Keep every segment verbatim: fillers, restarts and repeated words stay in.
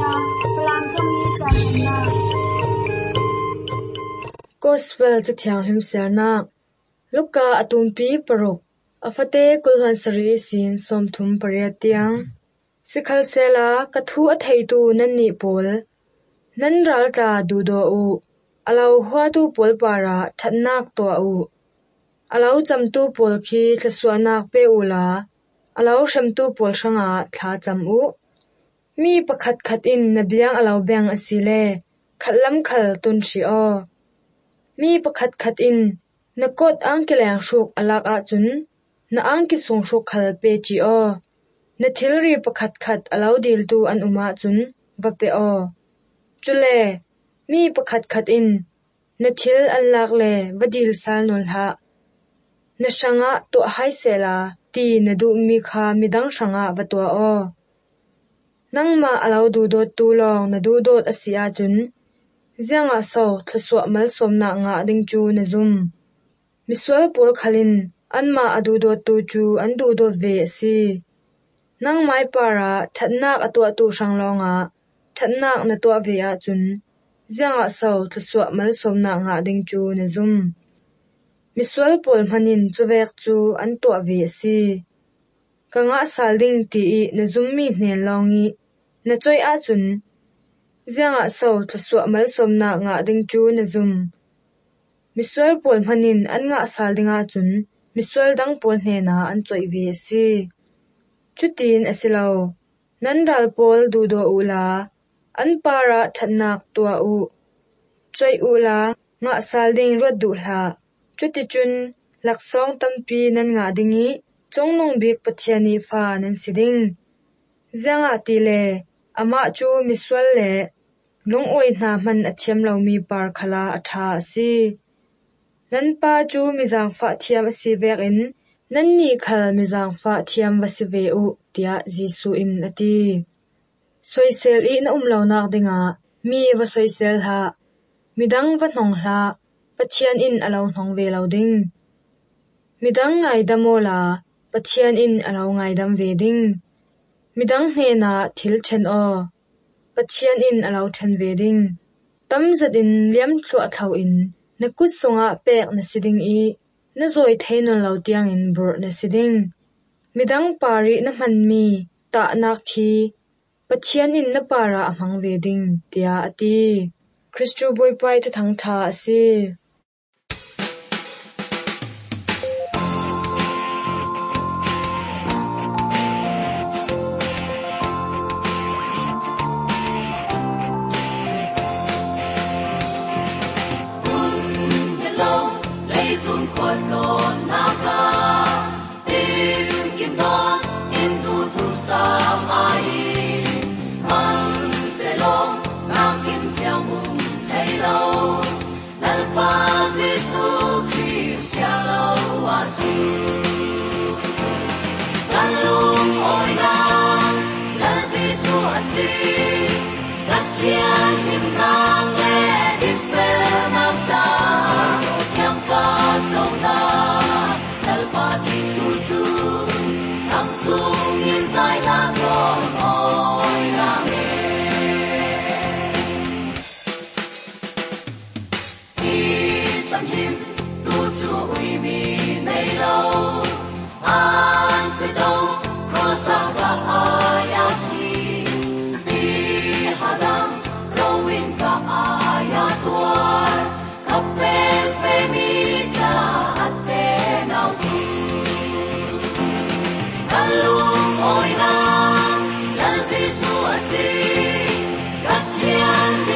Salam Tommy Channa Gospel to Tiang Him Serna Luka Atumpi Paruk Afate Kulhan Sari Sin Som Thum Pariatiang Sikhal Sela Kathu Atheitu Nanni Pol Nan Ralta Dudo U Alau Huatu Pol Para Thatnak To U Alau Chamtu Pol Khi Thasuanak Pe Ula Alau Shamtu Pol Shanga Tha Cham U Mi Pakhat Khat In Nabiang Alau Beng Asile Khatlam Khal Tun Shi O Mi pakhat khat in na kot ang kilang shuk alak a chun na ang ki sung shuk khal pe chi o na thilri pakhat khat alau dil tu an uma chun va pe o chule mi pakhat khat in na thil an lak le vadil sal nol ha na shanga to hai sela ti na du mi kha midang shanga va to o nangma alau du dot tu long na du dot asia chun Zianga so thaswa mal somna nga ding chu na zum miswal pol khalin anma adu do tu chu andu do ve si nang mai para thatnak atwa tu sanglonga thatnak na to ve a chun zianga so thaswa mal somna nga ding chu na zum miswal pol manin chuwek chu an to ve si kanga salding ti na zum mi hnen longi na choi a chun Zianga so thaswa mal somna nga ding chu na zum miswal pol manin an nga sal dinga chun miswal dang pol hne na an choi ve si chutin asilo nan dal pol du do ula an para thatnak tua u choi ula nga sal ding rod du hla chuti chun laksong tampi nan nga dingi chongnong bik pathiani fa nan siding Zianga ti le ama chu miswal le Long oi na man athiam lo mi par khala atha si nan pa chu mizang fa thiam si vek in nan ni khal mizang fa thiam wasi ve u tia Jesu in ati soisel i na umlo nak dinga mi wa soisel ha midang wa hnong hla pathian in alo hnong ve lo ding midang ngai damola pathian in alo ngai dam ve ding midang hne na thil chen o Pathian in alau then veding tam zat in liam thlu athau in na kut songa pek na siding I na zoi thainon lo tiang in bur na siding midang pari na man mi ta nak khi Pathian in na para amang veding tia ati Christu boy pai tu thang tha si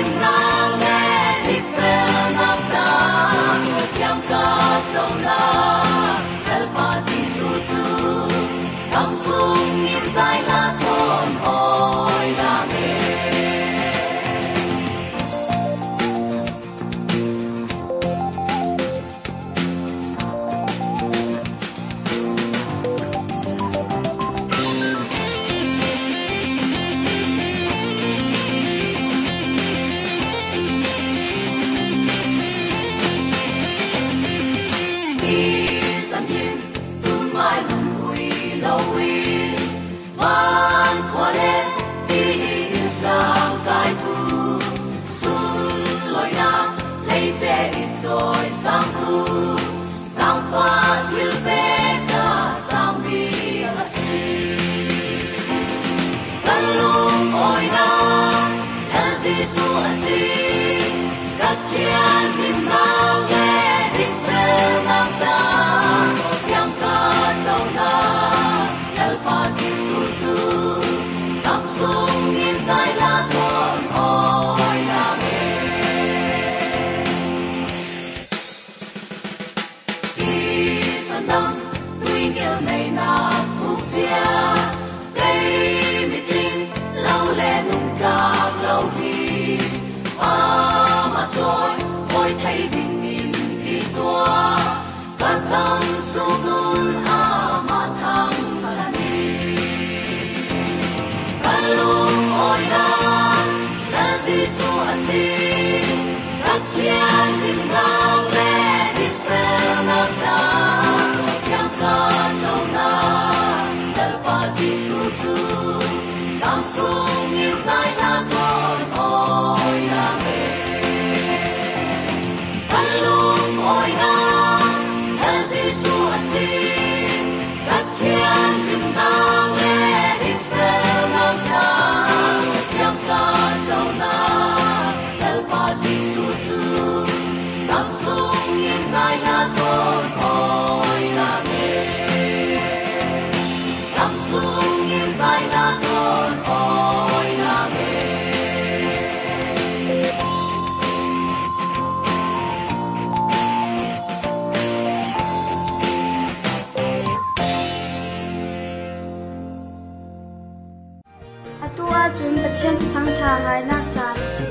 Hãy subscribe cho kênh Ghiền Mì Gõ để không bỏ lỡ Giêsu asi các thiên niềm bao nghe đích về nam ta yang ca châu na el pa Giêsu chu đắc sung nghìn dài la thôn ôi na mê khi xuân đông tuy nhiều ngày nào thuộc xia đây mi tinh lâu lệ nung cáp lâu thì à mà trôi ôi thấy đình nghìn thì tua và tâm su đun à mà thăng thân đi và luôn ôi na là Giêsu asi các thiên niềm cao lệ đi về nam ta yang ca châu na del pa Giêsu chu đang sung nghìn dài na thôn ôi na mê và luôn ôi na là Giêsu asi các thiên niềm cao lệ đi về nam ta yang ca châu na del pa Giêsu chu đang sung nghìn dài na thôn ôi na mê đang sung nghìn dài na thôn ôi na mê atua chun pathian thang tha ngai nak chan si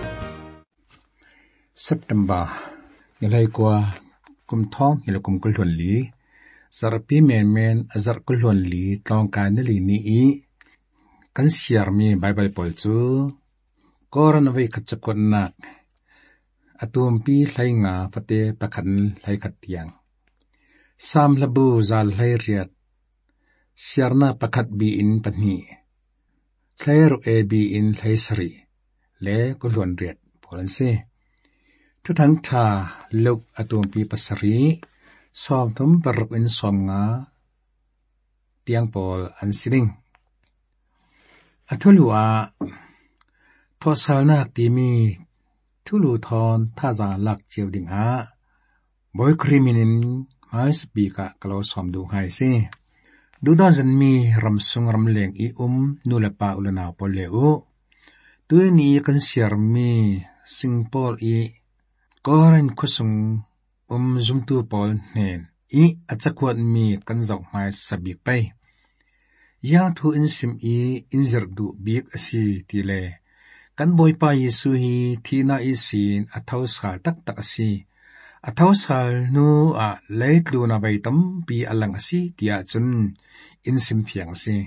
September nilai kwa kum thong hila kum kulhun li sarpi men men azar kulhun li tlong ka nili ni i kan siar mi bible pol chu koran vai khachakon nak atum pi hlai nga fate pakhan hlai khatiang sam labu zal hlai riat siarna pakhat bi in pani hlai ru e bi in hlai sari le kulhun riat polan seทุทังทาลุกอตุมปีปัสรีสอมทุมปรกอินสอมงาเตียงปอลอันสิลิงอทุลัวทอสานาตีมีทุลูทอนท่าจาลักเจียวดิงอาบอยคริมินินมาสปีกะกลอสอมดูไฮเซดูดอนจันมีรำซุงรำเลงอีอุมนูเลปาอุลนาวปอลเลโอตัวนี้กันเสียรมีสิงปอลอีKoran kusung um zumtu pol nen i achakwat mi kanzok mai sabik pai yang thu insim i inzer du bik asi tile kan boy pa Yesu hi thina i sin athau sal tak tak asi athau sal nu a leitlu na baitam pi alang asi tia chun insim phiang si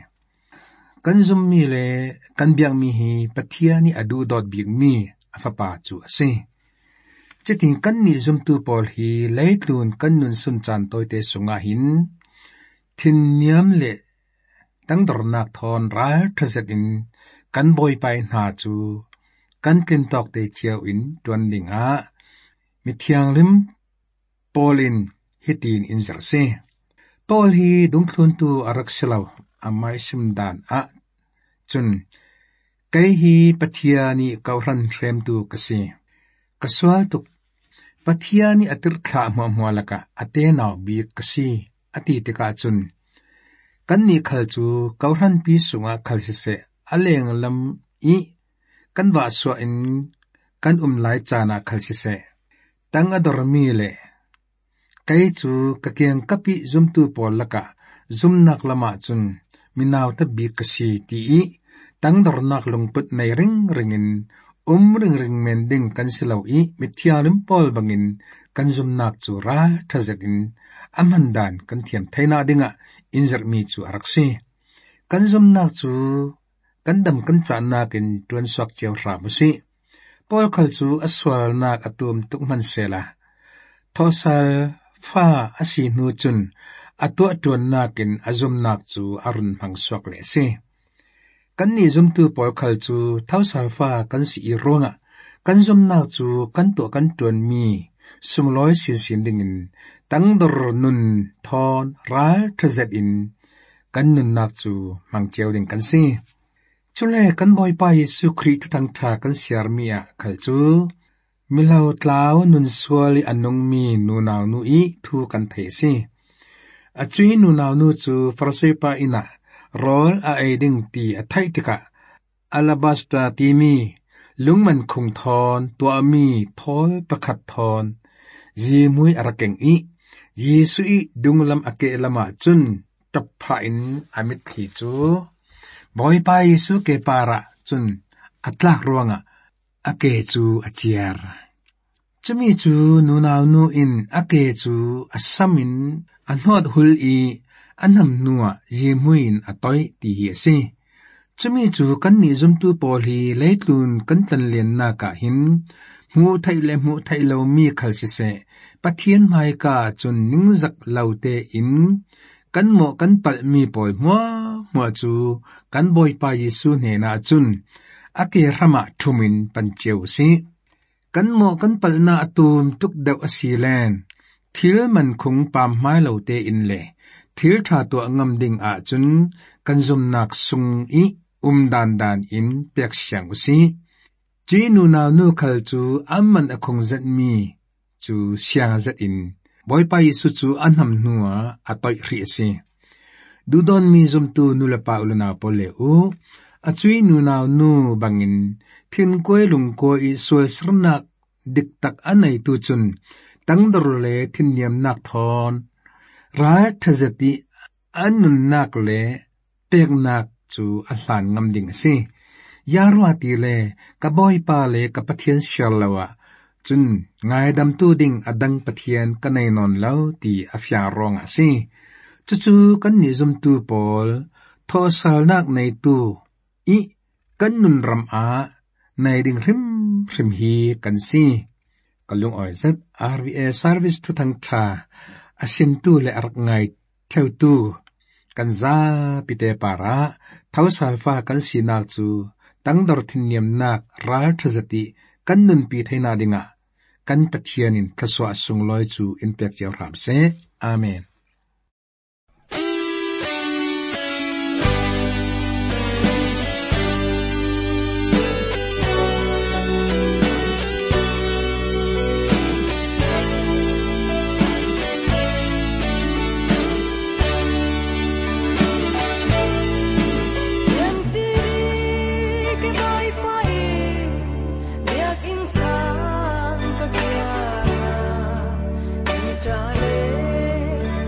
kan zum mi le kan biang mi hi pathia ni adu dot bik mi afapa chu asi Chiting kan ni zum tu pol hi leitlun kan nun sun chan toy te sunga hin thin niam le tang dor nak thon ral thazet in kan boy pai na chu kan kin tok te chiao in tuan ding a mi thiang lim polin hitin in zer se pol hi dung thlun tu arak selaw amai sim dan a chun kai hi pathia ni kauran threm tu kasi kaswal tuk pathia ni atir thla hma hma laka ate naw bi kasi ati te ka chun kan ni khal chu kauran pi sunga khal si se aleng lam i kan wa so in kan um lai chana khal si se tang ador mi le kai chu ka kyang kapi zum tu pol laka zum nak lama chun minaw ta bi kasi ti i tang dor nak lungput nei ring ringin um ring ring men ding kan silaw i mithialim pol bangin kan zum nak chu ra thazekin amhandan kan thiam thaina dinga inzer mi chu araksi kan zum nak chu kan dam kan cha nakin tuan swak cheu ra musi pol khal chu aswal nak atum tukman sela thosal fa asi nu chun atu tuan nakin azum nak chu arun phang swak le se kan ni zum tu pol khal chu thau salfa kan si i ronga kan zum nak chu kan to kan tuan mi sumloi sin sin dingin tang dor nun thon ral thazet in kan nun nak chu mang cheu ding kan si chu le kan boy pa Yesu Christ thang tha kan siar mi a khal chu milau tlau nun suali anong mi nu naw nu i thu kan thei si a chui nu naw nu chu farse pa ina rol a aiding ti a thai tika alabasta ti mi lungman khung thon tua mi thol pakhat thon ji mui arakeng i Yesu i dunglam ake lama chun tapha in amit thi chu boy pa Yesu ke para chun atlak ruanga ake chu achiar chumi chu nu naw nu in ake chu asamin anhot hul i anham nuwa ye muin atoi ti hi se chumi chu kan ni zum tu pol hi leitlun kan tan len na ka hin mu thai le mu thai lo mi khal si se pathian mai ka chun ningzak laute in kan mo kan pal mi poi mo mo chu kan boy pa Yesu ne na chun ake rama thumin pancheu si kan mo kan pal na atum tuk deuh asilen thil man khung pam mai lote in le thil tha to ngam ding a chun kan zum nak sung i um dan dan in pek siang si chi nu na nu khal chu amman akhong zat mi chu siang zat in boy pa Yesu chu anham nuwa atoi ri si du don mi zum tu nu la pa uluna pole u achui nu na nu bangin thin koi lung ko i sual srnak dik tak anai tu chun tang dor le thin niam nak thon ra thazati anun nak le pek nak chu a hlan ngam ding si yarwa ti le ka boy pa le ka pathian sharlawa chun ngai dam tu ding adang pathian ka nei non lo ti afya rong a si chu chu kan ni zum tu pol tho sal nak nei tu i kan nun ram a nei ding rim rim hi kan si kalung oi zat R V A service tu thang tha asim tu le arak ngai theu tu kan za pite para thau salfa kan sinak chu tang dor thin niam nak ral thazati kan nun pi thaina dinga kan pathianin thaswa sung loi chu in pek jaw ram se amen. Jale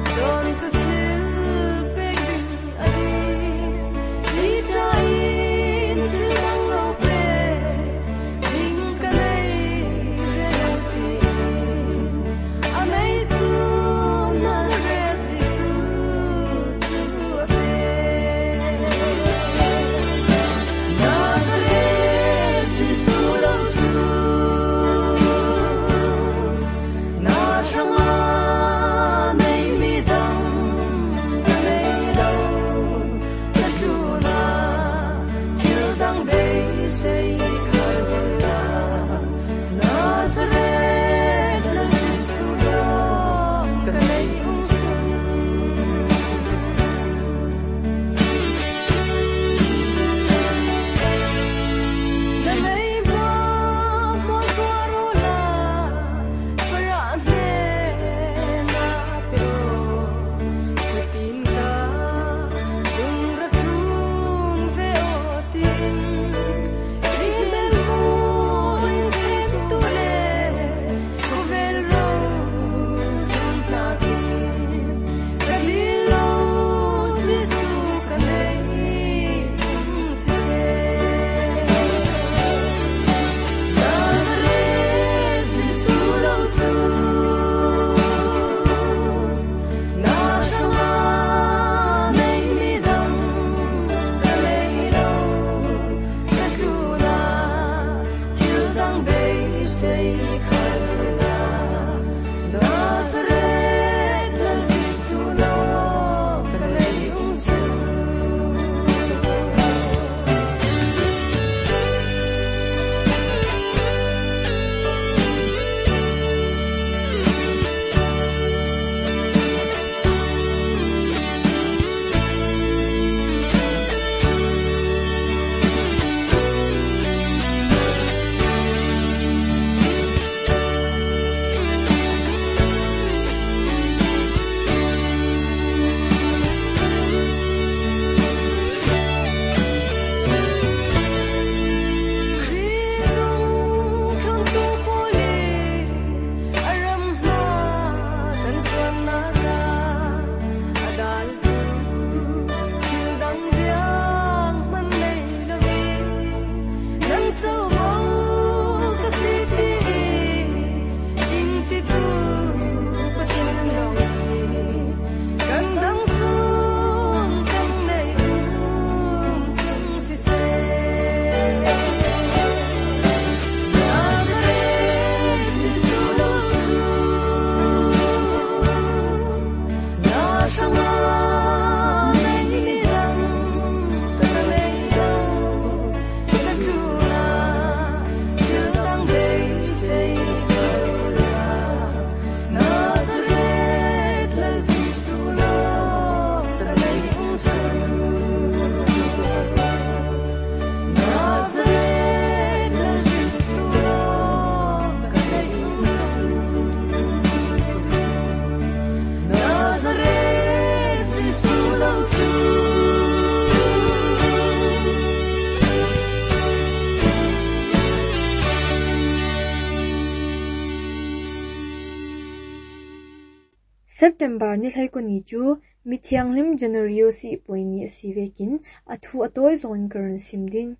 September ni hlai ko ni chu mithianglim January si poini sivekin athu atoi zon karan simding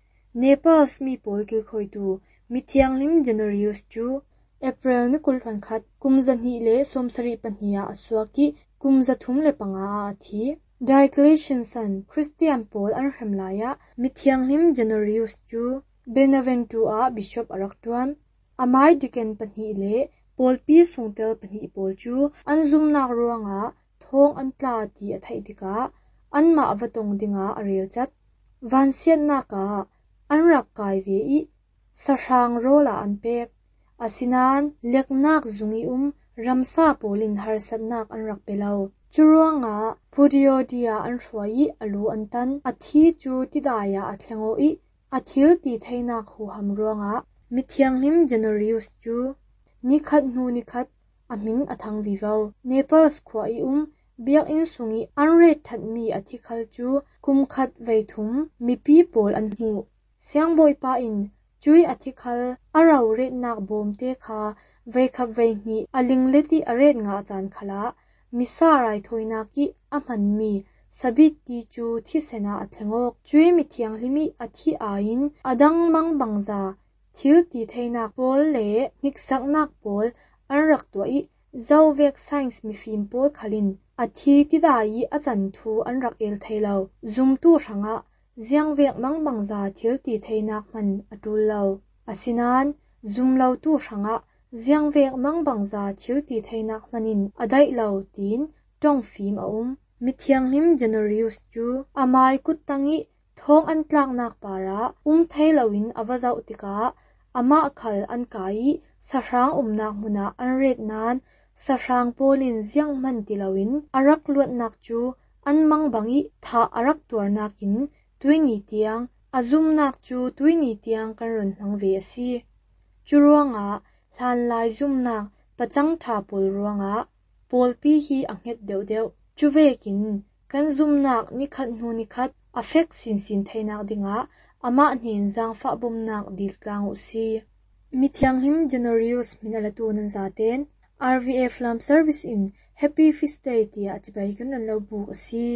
Nepal mi pol kil khoi tu mithianglim January chu April ni kulhwan khat kumza ni le somsari pania aswaki kumza thum le panga athi Diocletian san Christian Paul an hramlaya mithianglim January chu Benaventura bishop araktuam amai diken pani le polpi sungtel pani pol chu anzum nak ruanga thong antla ti athai dika anma avatong dinga arel chat vansiat naka anrak kai ve i sarang rola anpek asinan leknak zungi um ramsa polin harsatnak anrak pelau churuanga pudiodia anroi alu antan athi chu tidaya athlengo i athil ti thainak hu hamruanga mithianglim January chu nikhat nu nikhat amin athang vivau Nepal khwa i um biak in sungi anret that mi athikhal chu kumkhat veithum mipi pol anhu siangboi pa in chui athikhal arau ret nak bom te kha veikhap veihni alingleti aret nga chan khala misarai thoina ki aman mi sabit ti chu thisena athengok chui mithianglimi athi ain adang mang bangza thil ti theina pol le niksak nak pol anrak toi zawvek science mi film pol khalin athi tidai achan thu anrak el thailo zum tu ranga ziangvek mang bangza thil ti theinak man atul lo asinan zum lo tu ranga ziangvek mang bangza thil ti theinak manin adai lo tin tong film aum mithianglim January chu amai kutangi thong antlak nak para um thailowin awazau tika ama khal an kai sarang umnak muna anret nan sarang polin ziang man tilawin arak luat nak chu anmang bangi tha arak tur nakin tuingi tiang azum nak chu tuingi tiang karon nang ve si churuanga hlan lai zum nak pachang tha pol ruanga polpi hi anghet deu deu chuvekin kan zum nak nikhat nu nikhat affect sin sin thainak dinga ama hnin zang fa bum nak dil tlang usi mithianglim January minalatu nan zaten R V A Flam Service in Happy Feast Day ti achibai kan lo buk si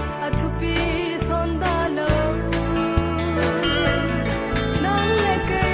Nang leke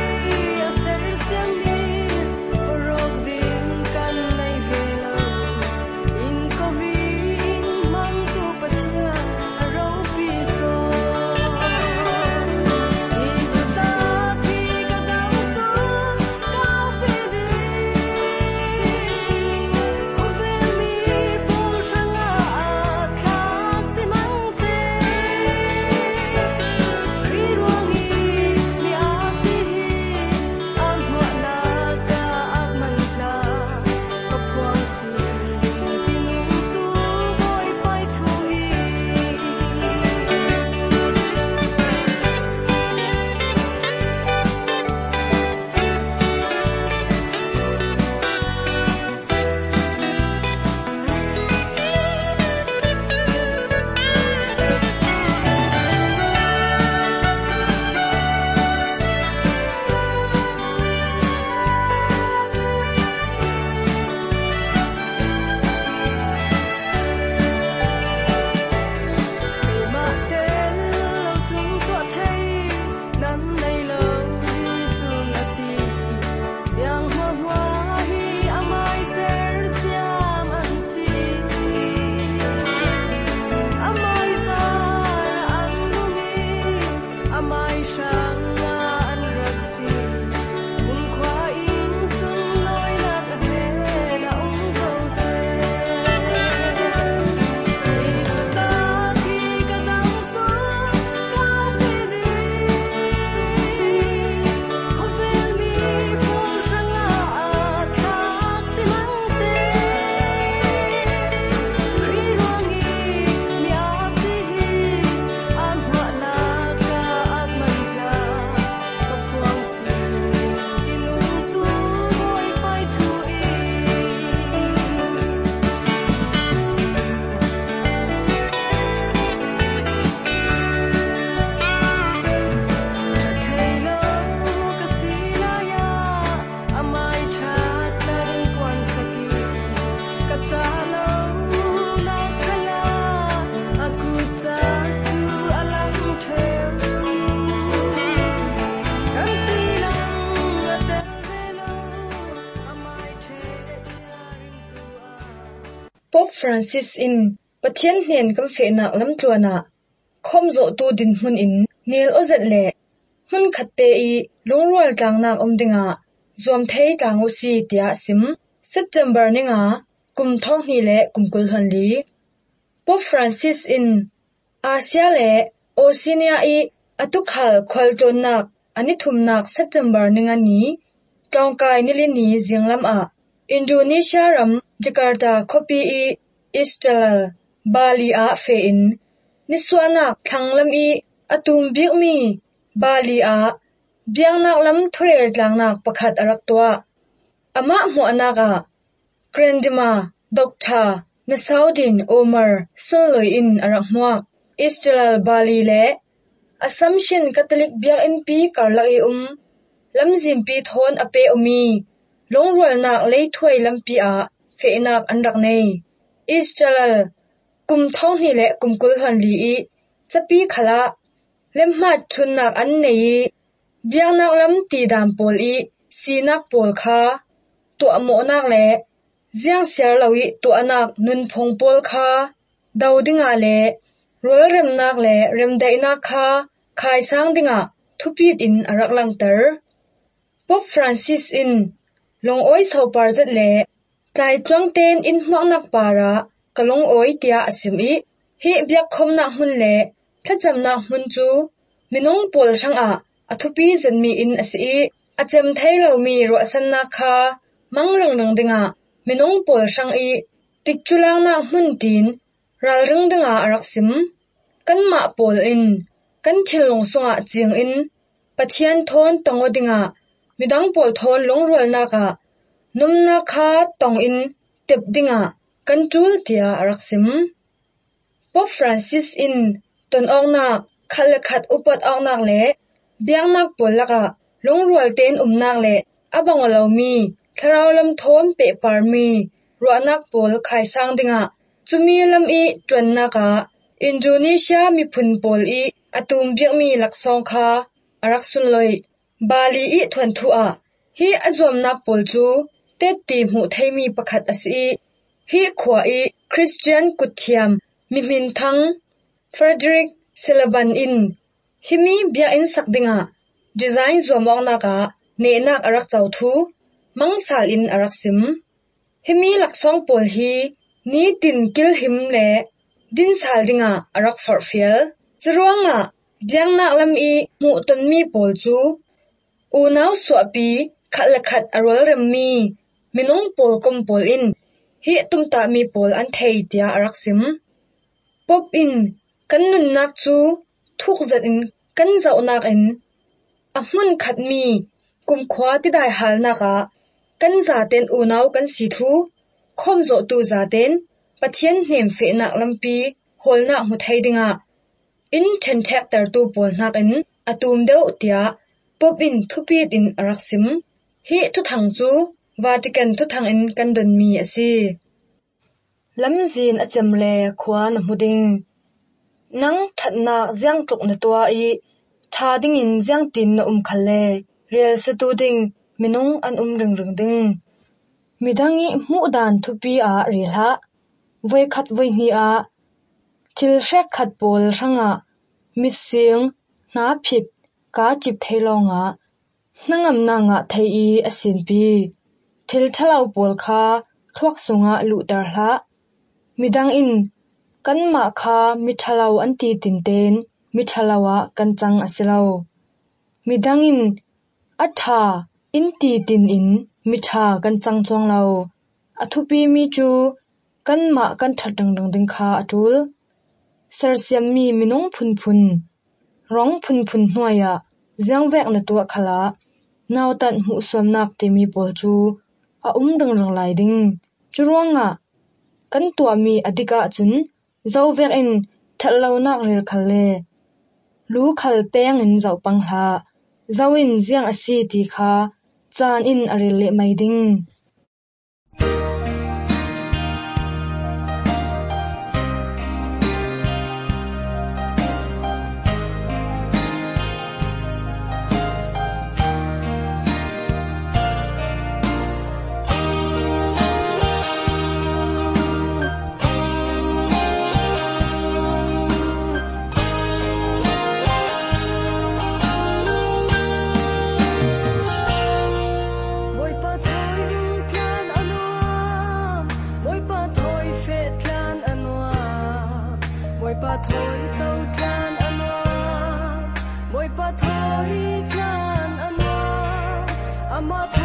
Pope Francis in pathian hnen kam fe nak lam tluana khomzo tu din hun in nil ozat le hun khatte I lungrual tlang nak omdinga zom thei tlang osi tia sim September ninga kum thong ni le kumkul hanli Pope Francis in Asia le Oceania I atukhal khwalton nak ani thum nak September ninga ni tongkai nilin ni jinglam a Indonesia ram Jakarta kopi I Istiqlal Bali a fe in niswanak thanglam I atum biak mi Bali a biangnak lam thurel tlangnak pakhat arak towa ama mu anaka Grandima Doctor Nasaudin Omar Soloi in arak muak Istiqlal Bali le Assumption Catholic biak in pi karlak I um lamzim pi thon ape umi longrual nak lei thuai lampi a fe nak anrak nei Istiqlal kum thong ni le kumkul hanli I chapi khala lemmat thun nak an nei biang nak lam ti dam pol I sinak pol kha to amo nak le jiang ser lawi to anak nun phong pol kha daudinga le rol rem nak le rem dai nak kha khai sang dinga thupit in arak langtar Pope Francis in long oi sau parzat le tlai tlong ten in hmak nak para kalong oi tia asim I hi biak khom nak hun le thacham nak hun chu minong pol sang a athupi zanmi in asi achem thailo mi ro san na kha mangrang rang dinga minong pol sang I tikchulang na hun tin ral rang dinga araksim kan ma pol in kan thilong songa jing in pathian thon tongo dinga midang pol thon longrol na ka numna kha tong in tep dinga kan tul tia araksim Pope Francis in ton ongna khalakhat upat ongnak le biangnak polaka longrol ten umnak le abangolomi tharawlam thom pe parmi roanak pol khai sang dinga chumi lam I twanna ka Indonesia mi phun pol I atum biak mi laksong kha arak sunloi Bali I thwan thu a hi azom nak pol chu teti mu thaimi pakhat asi hi khwa I Christian kuthiam mi min thang Frederick Silaban in himi bia in sakdinga design zomong naka ne nak arak chau thu mangsal in arak sim himi laksong pol hi ni tin kil him le din sal dinga arak farfiel chruanga biang nak lam I mu ton mi pol chu unaw swapi khalakhat arol rem mi minong pol kom pol in hi tumta mi pol an thei tia arak sim pop in kan nun nak chu thuk zat in kan zau nak in ahmun khat mi kum khwa ti dai hal naka kan za ten unaw kan si thu khomzo tu za ten pathian hnem fe nak lampi hol nak mu thei dinga in ten thek tar tu pol nak in atum deuh tia pop in thupit in araksim hi thu thang chu Vatican thu thang in kan don mi asi lamzin acham le khwan hmuding nang thatna jiang tlok na tua I tha ding in jiang tin na um khalle rel satu ding minung an um ring ring ding midangi mu dan thupi a relha voi khat voi ni a thil hrek khat pol ranga mit sing na phit ka chip thailonga nangam na nga thei I asin pi thil thalau pol kha thwak sunga lu tar hla midang in kan ma kha mithalau an ti tin ten mithalawa kan chang asilau midang in atha in ti tin in mitha kan chang chong lau athupi mi chu kan ma kan thatang dang ding kha atul sarsiam mi minong phun phun rong phun phun hnuaya jiang vek na tu khala nautan mu somnak te mi pol chu a um dang rang lai ding churuanga kan tua mi adika chun zo vek in thallo nak rel khalle lu khal peng in zo pang ha zawin jiang asi ti kha chan in arel le mai ding môi pa thôi tàu than ăn hoa môi pa thôi than ăn hoa ama